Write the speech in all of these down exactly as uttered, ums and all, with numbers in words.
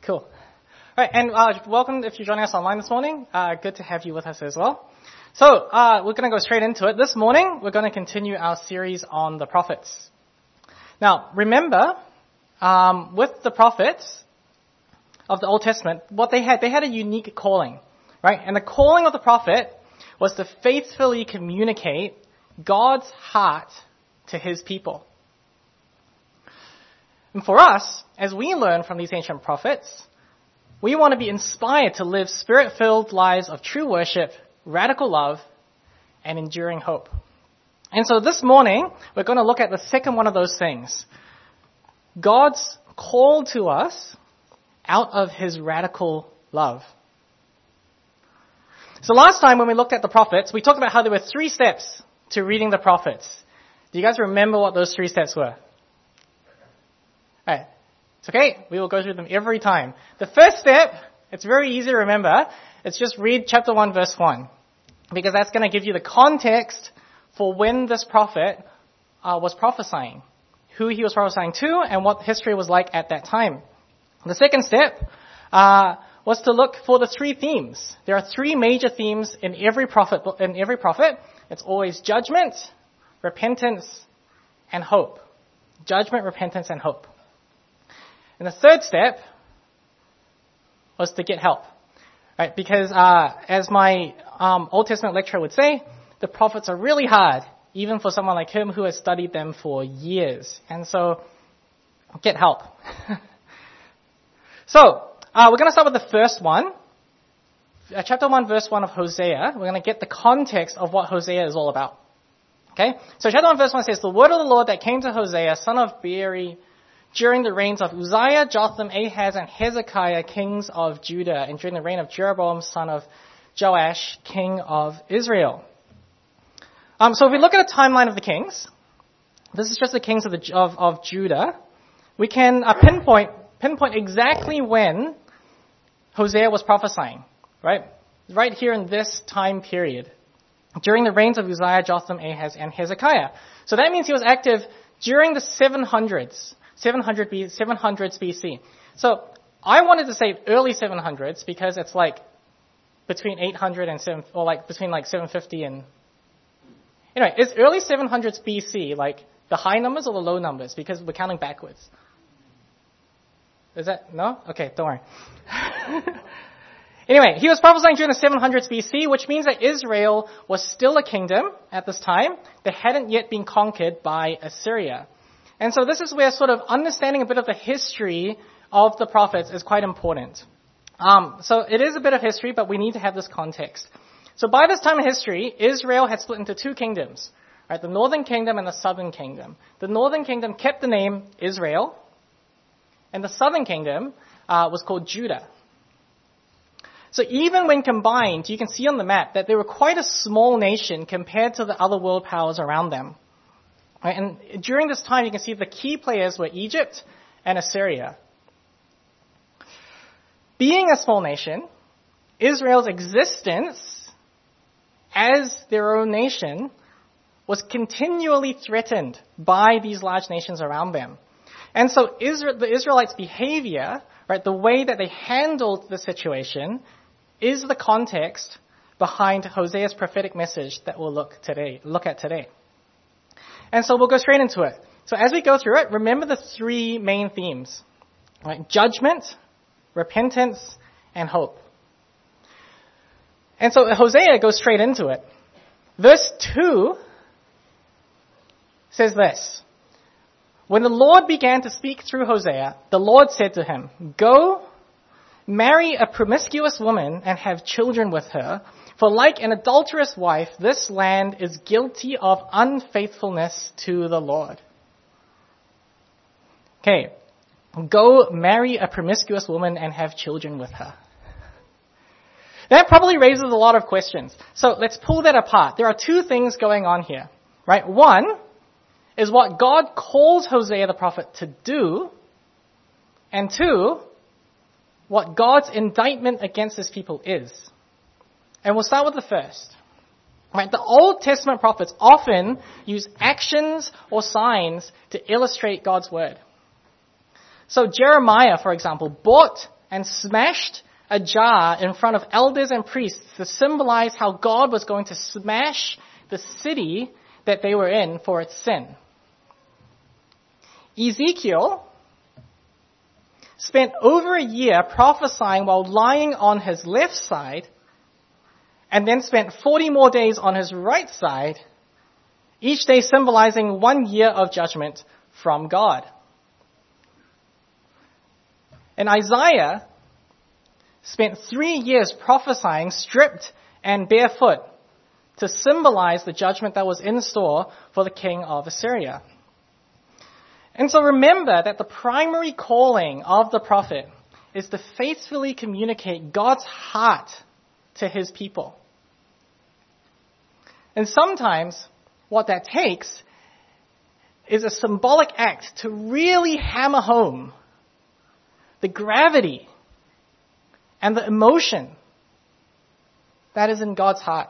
Cool. All right, and uh, welcome if you're joining us online this morning. Uh, good to have you with us as well. So uh, we're going to go straight into it. This morning, we're going to continue our series on the prophets. Now, remember, um, with the prophets of the Old Testament, what they had, they had a unique calling, right? And the calling of the prophet was to faithfully communicate God's heart to his people. And for us, as we learn from these ancient prophets, we want to be inspired to live spirit-filled lives of true worship, radical love, and enduring hope. And so this morning, we're going to look at the second one of those things. God's call to us out of his radical love. So last time when we looked at the prophets, we talked about how there were three steps to reading the prophets. Do you guys remember what those three steps were? All right. It's okay. We will go through them every time. The first step, it's very easy to remember. It's just read chapter one, verse one. Because that's going to give you the context for when this prophet uh, was prophesying. Who he was prophesying to and what history was like at that time. The second step uh, was to look for the three themes. There are three major themes in every prophet. In every prophet, it's always judgment, repentance, and hope. Judgment, repentance, and hope. And the third step was to get help, right? Because uh, as my um, Old Testament lecturer would say, the prophets are really hard, even for someone like him who has studied them for years. And so, get help. so, uh, we're going to start with the first one. Uh, chapter one, verse one of Hosea. We're going to get the context of what Hosea is all about. Okay? So chapter one, verse one says, "The word of the Lord that came to Hosea, son of Beeri, during the reigns of Uzziah, Jotham, Ahaz, and Hezekiah, kings of Judah, and during the reign of Jeroboam, son of Joash, king of Israel." Um, so if we look at a timeline of the kings, this is just the kings of, the, of, of Judah, we can uh, pinpoint pinpoint exactly when Hosea was prophesying, right? Right here in this time period, during the reigns of Uzziah, Jotham, Ahaz, and Hezekiah. So that means he was active during the seven hundreds. seven hundred B, seven hundreds B C. So I wanted to say early seven hundreds because it's like between eight hundred and seven, or like between like seven fifty and, anyway, is early seven hundreds B C like the high numbers or the low numbers? Because we're counting backwards. Is that, no? Okay, don't worry. Anyway, he was prophesying during the seven hundreds B C, which means that Israel was still a kingdom at this time. They hadn't yet been conquered by Assyria. And so this is where sort of understanding a bit of the history of the prophets is quite important. Um, so it is a bit of history, but we need to have this context. So by this time in history, Israel had split into two kingdoms, right? The northern kingdom and the southern kingdom. The northern kingdom kept the name Israel, and the southern kingdom uh, was called Judah. So even when combined, you can see on the map that they were quite a small nation compared to the other world powers around them. Right, and during this time, you can see the key players were Egypt and Assyria. Being a small nation, Israel's existence as their own nation was continually threatened by these large nations around them. And so Israel, the Israelites' behavior, right, the way that they handled the situation, is the context behind Hosea's prophetic message that we'll look today, look at today. And so we'll go straight into it. So as we go through it, remember the three main themes, right? Judgment, repentance, and hope. And so Hosea goes straight into it. Verse two says this: "When the Lord began to speak through Hosea, the Lord said to him, 'Go, marry a promiscuous woman and have children with her. For like an adulterous wife, this land is guilty of unfaithfulness to the Lord.'" Okay, go marry a promiscuous woman and have children with her. That probably raises a lot of questions. So let's pull that apart. There are two things going on here, right? One is what God calls Hosea the prophet to do, and two, what God's indictment against his people is. And we'll start with the first. Right, the Old Testament prophets often use actions or signs to illustrate God's word. So Jeremiah, for example, brought and smashed a jar in front of elders and priests to symbolize how God was going to smash the city that they were in for its sin. Ezekiel spent over a year prophesying while lying on his left side, and then spent forty more days on his right side, each day symbolizing one year of judgment from God. And Isaiah spent three years prophesying stripped and barefoot to symbolize the judgment that was in store for the king of Assyria. And so remember that the primary calling of the prophet is to faithfully communicate God's heart to his people. And sometimes what that takes is a symbolic act to really hammer home the gravity and the emotion that is in God's heart.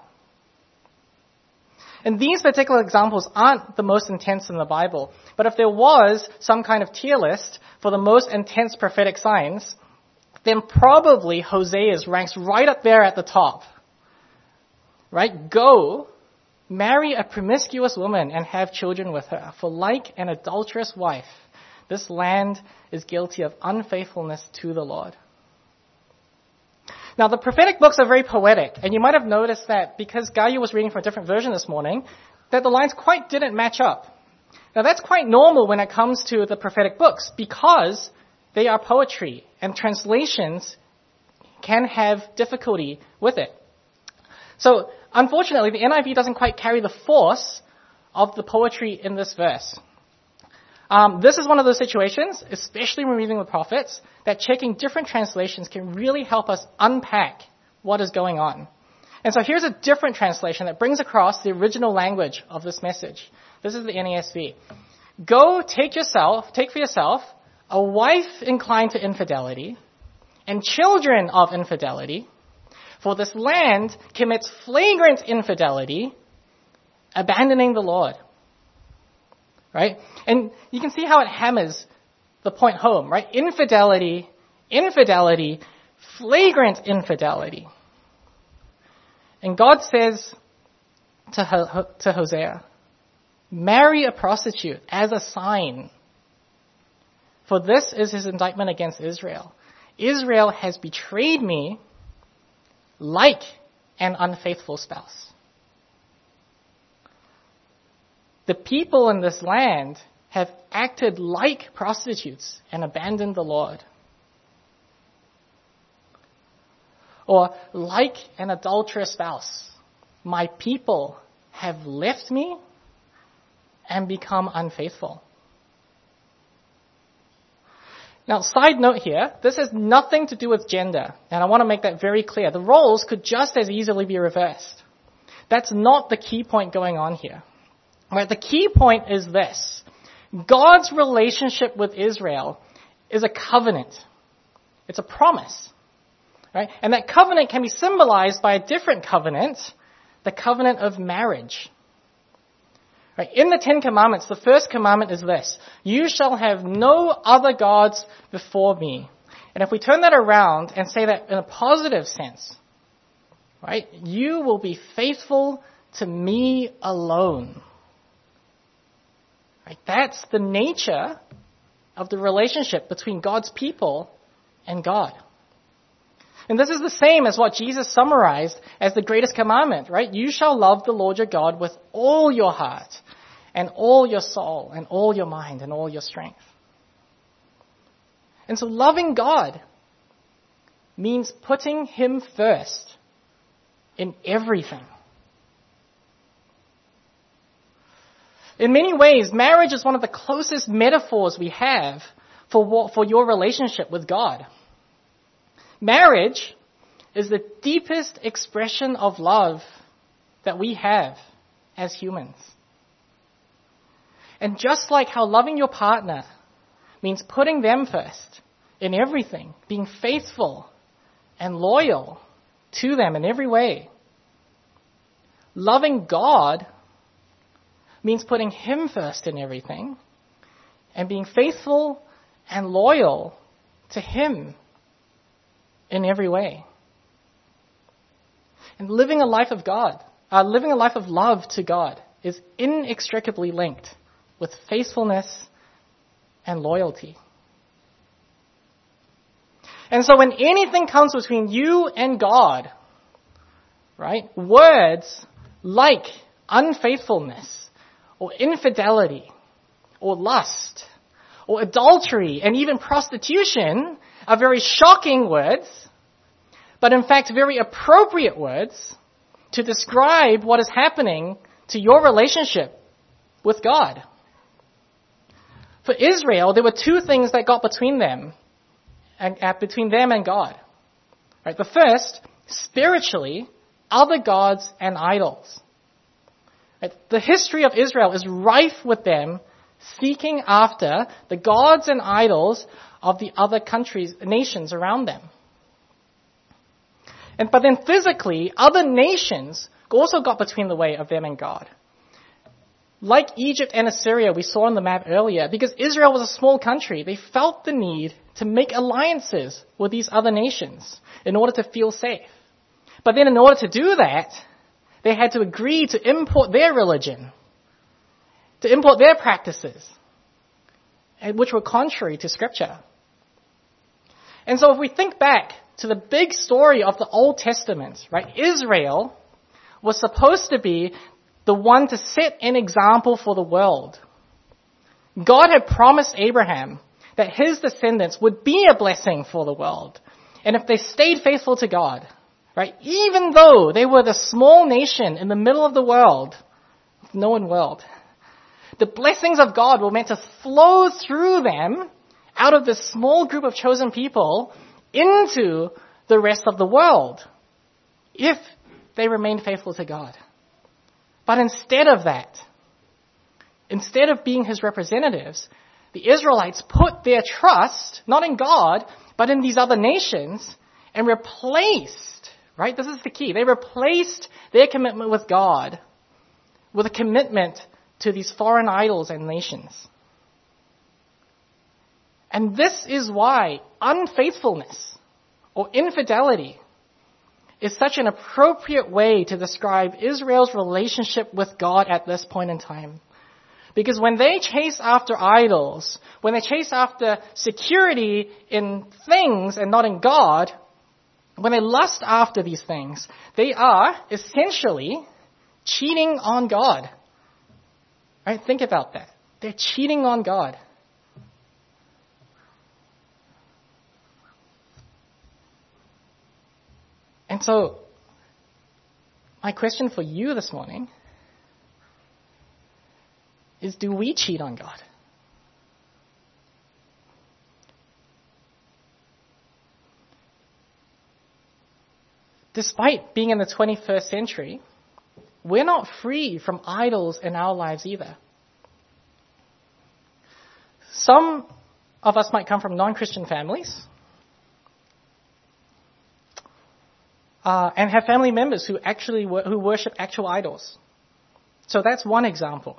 And these particular examples aren't the most intense in the Bible, but if there was some kind of tier list for the most intense prophetic signs, then probably Hosea's ranks right up there at the top. Right? Go, marry a promiscuous woman and have children with her, for like an adulterous wife, this land is guilty of unfaithfulness to the Lord. Now, the prophetic books are very poetic, and you might have noticed that because Gaia was reading from a different version this morning, that the lines quite didn't match up. Now, that's quite normal when it comes to the prophetic books, because they are poetry, and translations can have difficulty with it. So, unfortunately, the N I V doesn't quite carry the force of the poetry in this verse. Um, this is one of those situations, especially when reading the prophets, that checking different translations can really help us unpack what is going on. And so here's a different translation that brings across the original language of this message. This is the N A S B. Go take yourself, take for yourself a wife inclined to infidelity and children of infidelity, for this land commits flagrant infidelity, abandoning the Lord. Right? And you can see how it hammers the point home, right? Infidelity, infidelity, flagrant infidelity. And God says to, to Hosea, marry a prostitute as a sign, for this is his indictment against Israel. Israel has betrayed me like an unfaithful spouse. The people in this land have acted like prostitutes and abandoned the Lord. Or like an adulterous spouse, my people have left me and become unfaithful. Now, side note here, this has nothing to do with gender, and I want to make that very clear. The roles could just as easily be reversed. That's not the key point going on here. Right, the key point is this. God's relationship with Israel is a covenant. It's a promise. Right? And that covenant can be symbolized by a different covenant, the covenant of marriage. Right? In the Ten Commandments, the first commandment is this. You shall have no other gods before me. And if we turn that around and say that in a positive sense, right? You will be faithful to me alone. Right? That's the nature of the relationship between God's people and God. And this is the same as what Jesus summarized as the greatest commandment, right? You shall love the Lord your God with all your heart and all your soul and all your mind and all your strength. And so loving God means putting him first in everything. In many ways, marriage is one of the closest metaphors we have for what, for your relationship with God. Marriage is the deepest expression of love that we have as humans. And just like how loving your partner means putting them first in everything, being faithful and loyal to them in every way, loving God means putting him first in everything and being faithful and loyal to him in every way. And living a life of God, uh, living a life of love to God is inextricably linked with faithfulness and loyalty. And so when anything comes between you and God, right, words like unfaithfulness or infidelity or lust or adultery and even prostitution are very shocking words, but in fact very appropriate words to describe what is happening to your relationship with God. For Israel, there were two things that got between them, and uh, between them and God. Right? The first, spiritually, other gods and idols. Right? The history of Israel is rife with them seeking after the gods and idols of the other countries, nations around them. And but then physically, other nations also got between the way of them and God. Like Egypt and Assyria, we saw on the map earlier, because Israel was a small country, they felt the need to make alliances with these other nations in order to feel safe. But then in order to do that, they had to agree to import their religion, to import their practices, which were contrary to Scripture. And so if we think back to the big story of the Old Testament, right, Israel was supposed to be the one to set an example for the world. God had promised Abraham that his descendants would be a blessing for the world. And if they stayed faithful to God, right, even though they were the small nation in the middle of the world, known world, the blessings of God were meant to flow through them out of this small group of chosen people into the rest of the world, if they remained faithful to God. But instead of that, instead of being his representatives, the Israelites put their trust, not in God, but in these other nations, and replaced, right, this is the key, they replaced their commitment with God with a commitment to these foreign idols and nations. And this is why unfaithfulness or infidelity is such an appropriate way to describe Israel's relationship with God at this point in time. Because when they chase after idols, when they chase after security in things and not in God, when they lust after these things, they are essentially cheating on God. Right? Think about that. They're cheating on God. And so, my question for you this morning is, do we cheat on God? Despite being in the twenty-first century, we're not free from idols in our lives either. Some of us might come from non-Christian families, Uh, and have family members who actually who worship actual idols. So that's one example.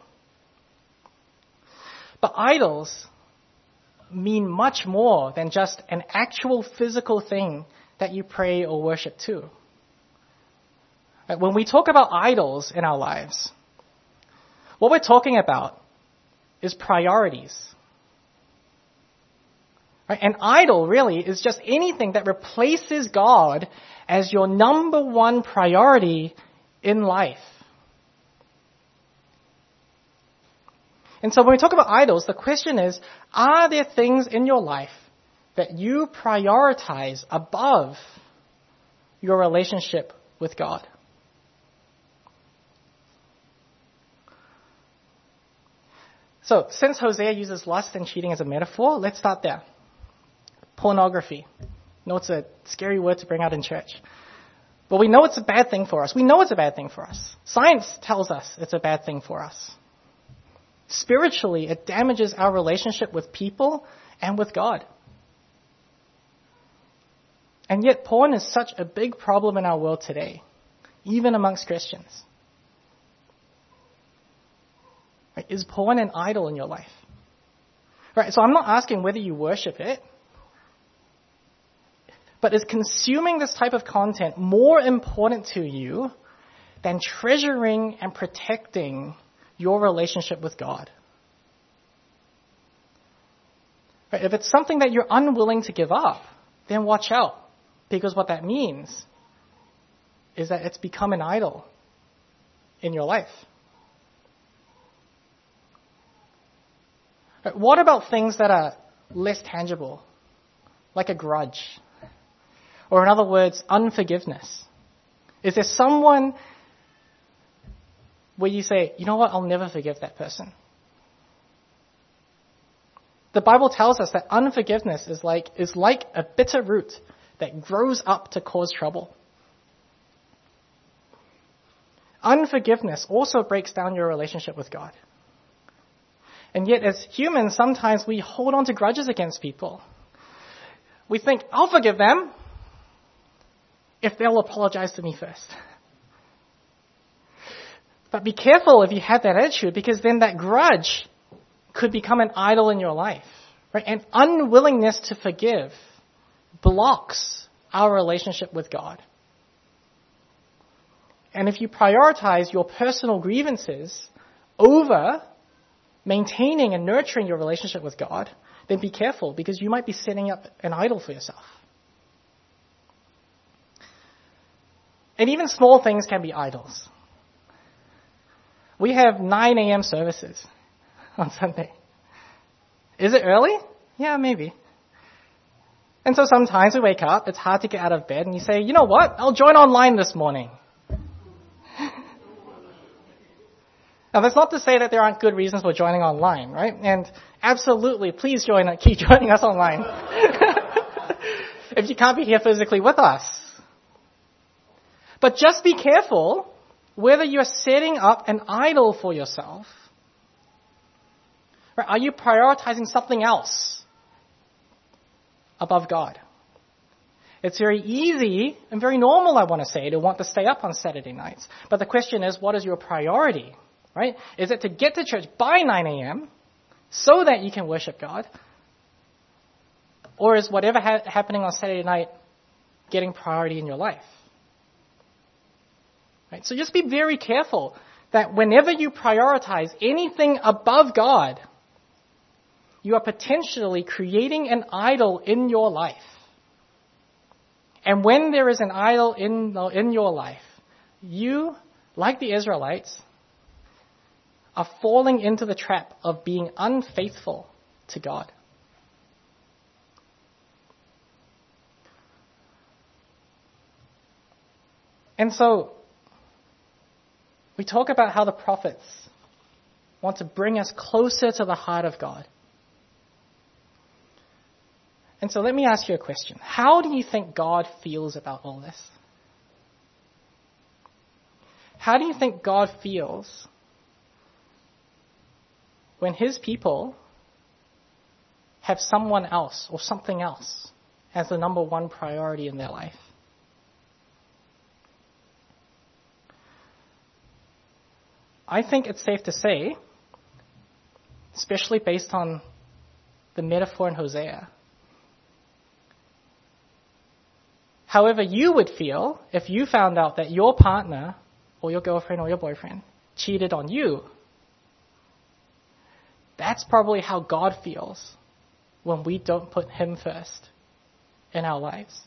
But idols mean much more than just an actual physical thing that you pray or worship to. Right? When we talk about idols in our lives, what we're talking about is priorities. Right? An idol really is just anything that replaces God as your number one priority in life. And so when we talk about idols, the question is, are there things in your life that you prioritize above your relationship with God? So since Hosea uses lust and cheating as a metaphor, let's start there. Pornography. I know it's a scary word to bring out in church. But we know it's a bad thing for us. We know it's a bad thing for us. Science tells us it's a bad thing for us. Spiritually, it damages our relationship with people and with God. And yet porn is such a big problem in our world today, even amongst Christians. Right? Is porn an idol in your life? Right, so I'm not asking whether you worship it, But is consuming this type of content more important to you than treasuring and protecting your relationship with God? Right? If it's something that you're unwilling to give up, then watch out. Because what that means is that it's become an idol in your life. Right? What about things that are less tangible, like a grudge? Or in other words, unforgiveness. Is there someone where you say, you know what, I'll never forgive that person? The Bible tells us that unforgiveness is like, is like a bitter root that grows up to cause trouble. Unforgiveness also breaks down your relationship with God. And yet as humans, sometimes we hold on to grudges against people. We think, I'll forgive them if they'll apologize to me first. But be careful if you have that attitude, because then that grudge could become an idol in your life. Right? And unwillingness to forgive blocks our relationship with God. And if you prioritize your personal grievances over maintaining and nurturing your relationship with God, then be careful, because you might be setting up an idol for yourself. And even small things can be idols. We have nine a.m. services on Sunday. Is it early? Yeah, maybe. And so sometimes we wake up, it's hard to get out of bed, and you say, you know what, I'll join online this morning. Now, that's not to say that there aren't good reasons for joining online, right? And absolutely, please join, keep joining us online. If you can't be here physically with us. But just be careful whether you're setting up an idol for yourself. Right? Are you prioritizing something else above God? It's very easy and very normal, I want to say, to want to stay up on Saturday nights. But the question is, what is your priority? Right? Is it to get to church by nine a.m. so that you can worship God? Or is whatever ha- happening on Saturday night getting priority in your life? Right? So just be very careful that whenever you prioritize anything above God, you are potentially creating an idol in your life. And when there is an idol in, in your life, you, like the Israelites, are falling into the trap of being unfaithful to God. And so, we talk about how the prophets want to bring us closer to the heart of God. And so let me ask you a question. How do you think God feels about all this? How do you think God feels when his people have someone else or something else as the number one priority in their life? I think it's safe to say, especially based on the metaphor in Hosea, however you would feel if you found out that your partner or your girlfriend or your boyfriend cheated on you, that's probably how God feels when we don't put him first in our lives.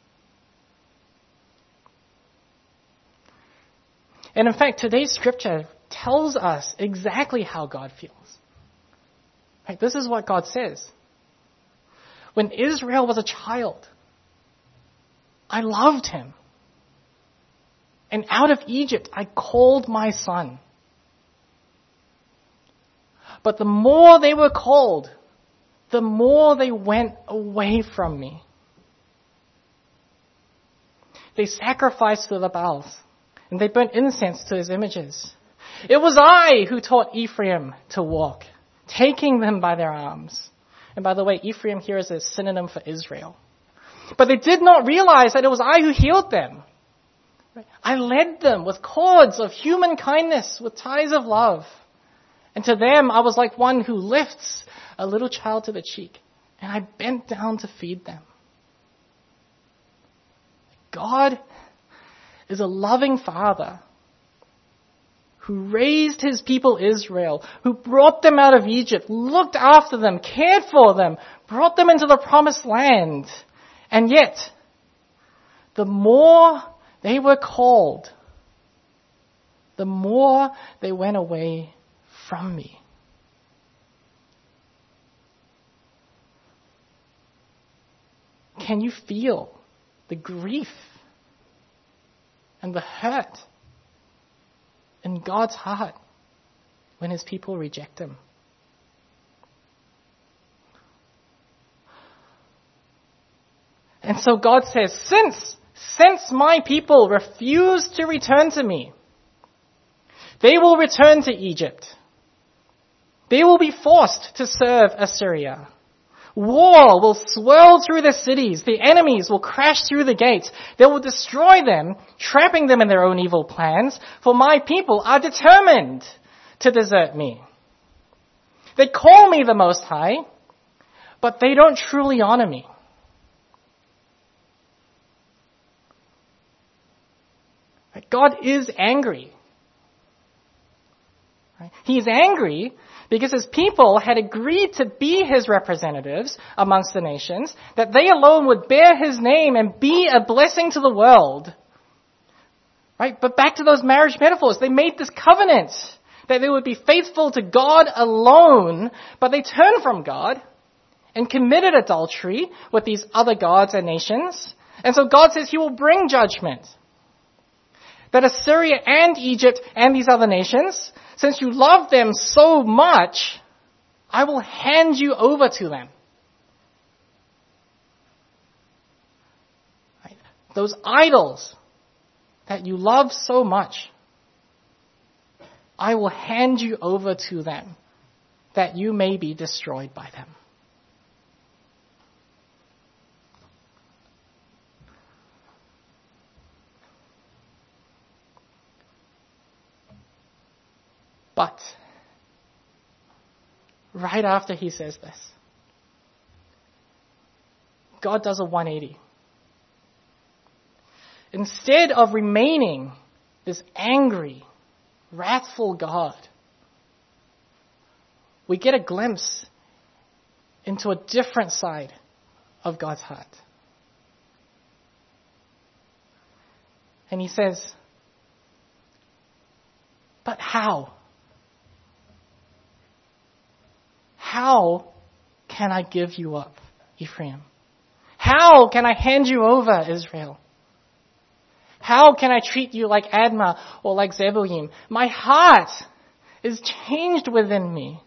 And in fact, today's scripture tells us exactly how God feels. Right? This is what God says. When Israel was a child, I loved him. And out of Egypt, I called my son. But the more they were called, the more they went away from me. They sacrificed to the Baals, and they burnt incense to his images. It was I who taught Ephraim to walk, taking them by their arms. And by the way, Ephraim here is a synonym for Israel. But they did not realize that it was I who healed them. I led them with cords of human kindness, with ties of love. And to them, I was like one who lifts a little child to the cheek, and I bent down to feed them. God is a loving Father who raised his people Israel, who brought them out of Egypt, looked after them, cared for them, brought them into the promised land. And yet, the more they were called, the more they went away from me. Can you feel the grief and the hurt in God's heart when his people reject him? And so God says, since, since my people refuse to return to me, they will return to Egypt. They will be forced to serve Assyria. War will swirl through the cities. The enemies will crash through the gates. They will destroy them, trapping them in their own evil plans, for my people are determined to desert me. They call me the Most High, but they don't truly honor me. God is angry. He is angry because his people had agreed to be his representatives amongst the nations, that they alone would bear his name and be a blessing to the world. Right? But back to those marriage metaphors, they made this covenant that they would be faithful to God alone, but they turned from God and committed adultery with these other gods and nations. And so God says he will bring judgment. That Assyria and Egypt and these other nations, since you love them so much, I will hand you over to them. Right? Those idols that you love so much, I will hand you over to them, that you may be destroyed by them. But, right after he says this, God does a one eighty. Instead of remaining this angry, wrathful God, we get a glimpse into a different side of God's heart. And he says, but how? How can I give you up, Ephraim? How can I hand you over, Israel? How can I treat you like Admah or like Zeboim? My heart is changed within me.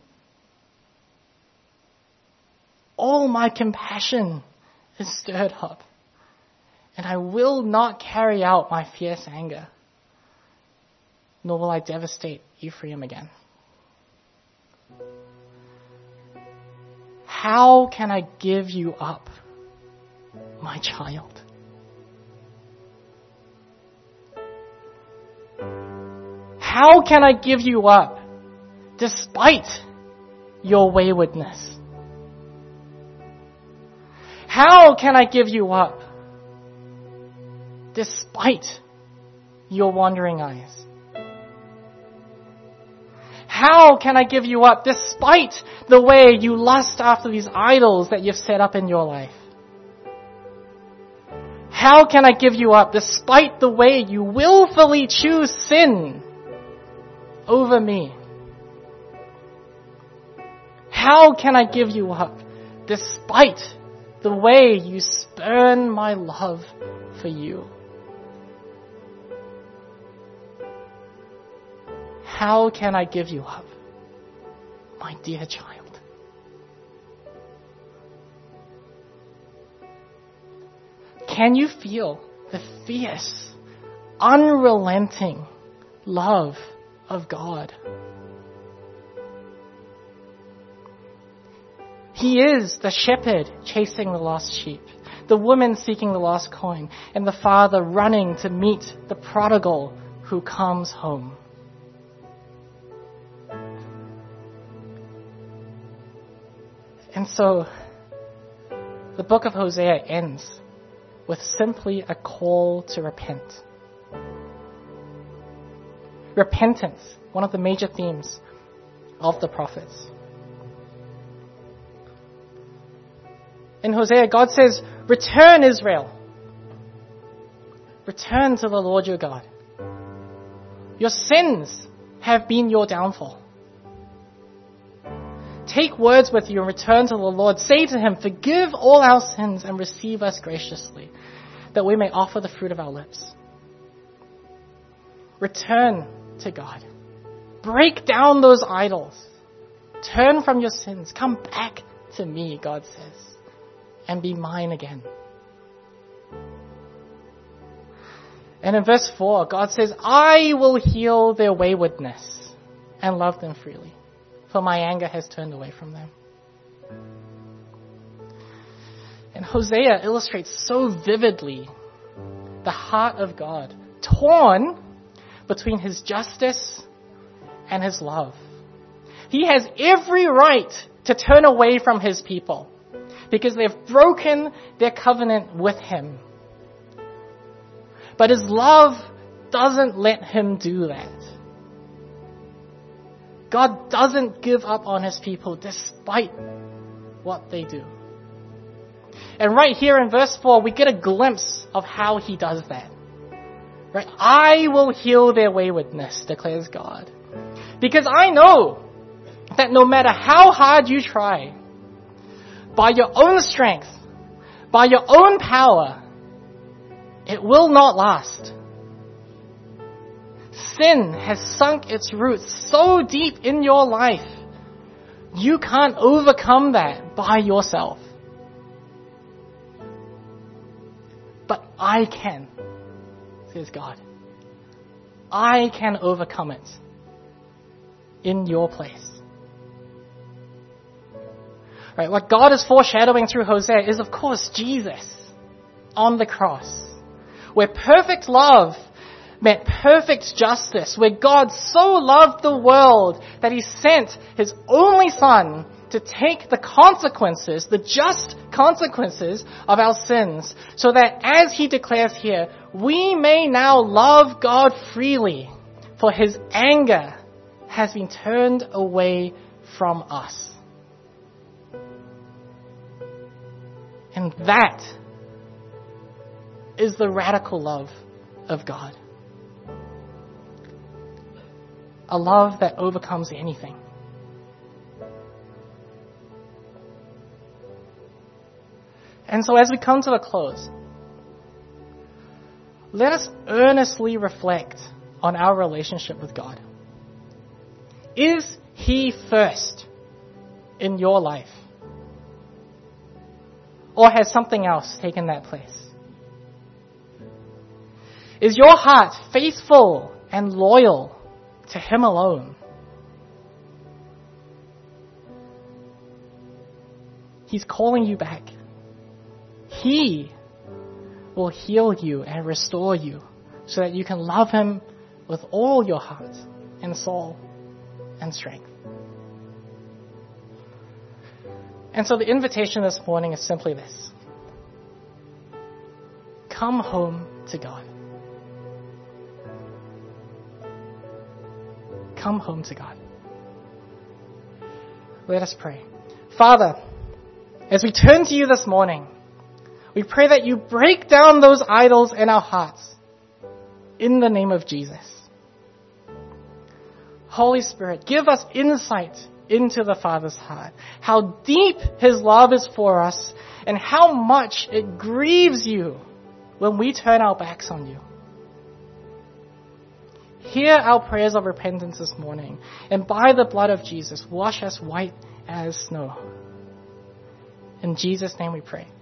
All my compassion is stirred up, and I will not carry out my fierce anger, nor will I devastate Ephraim again. How can I give you up, my child? How can I give you up despite your waywardness? How can I give you up despite your wandering eyes? How can I give you up despite the way you lust after these idols that you've set up in your life? How can I give you up despite the way you willfully choose sin over me? How can I give you up despite the way you spurn my love for you? How can I give you up, my dear child? Can you feel the fierce, unrelenting love of God? He is the shepherd chasing the lost sheep, the woman seeking the lost coin, and the father running to meet the prodigal who comes home. And so, the book of Hosea ends with simply a call to repent. Repentance, one of the major themes of the prophets. In Hosea, God says, return, Israel. Return to the Lord your God. Your sins have been your downfall. Take words with you and return to the Lord. Say to him, forgive all our sins and receive us graciously, that we may offer the fruit of our lips. Return to God. Break down those idols. Turn from your sins. Come back to me, God says, and be mine again. And in verse four, God says, I will heal their waywardness and love them freely, for my anger has turned away from them. And Hosea illustrates so vividly the heart of God, torn between his justice and his love. He has every right to turn away from his people because they've broken their covenant with him. But his love doesn't let him do that. God doesn't give up on his people despite what they do. And right here in verse four, we get a glimpse of how he does that. Right? I will heal their waywardness, declares God. Because I know that no matter how hard you try, by your own strength, by your own power, it will not last. Sin has sunk its roots so deep in your life, you can't overcome that by yourself. But I can, says God. I can overcome it in your place. Right, what God is foreshadowing through Hosea is, of course, Jesus on the cross, where perfect love met perfect justice, where God so loved the world that he sent his only Son to take the consequences, the just consequences of our sins, so that, as he declares here, we may now love God freely, for his anger has been turned away from us. And that is the radical love of God. A love that overcomes anything. And so as we come to a close, let us earnestly reflect on our relationship with God. Is he first in your life? Or has something else taken that place? Is your heart faithful and loyal to him alone? He's calling you back. He will heal you and restore you so that you can love him with all your heart and soul and strength. And so the invitation this morning is simply this. Come home to God. Come home to God. Let us pray. Father, as we turn to you this morning, we pray that you break down those idols in our hearts in the name of Jesus. Holy Spirit, give us insight into the Father's heart, how deep his love is for us, and how much it grieves you when we turn our backs on you. Hear our prayers of repentance this morning, and by the blood of Jesus, wash us white as snow. In Jesus' name we pray.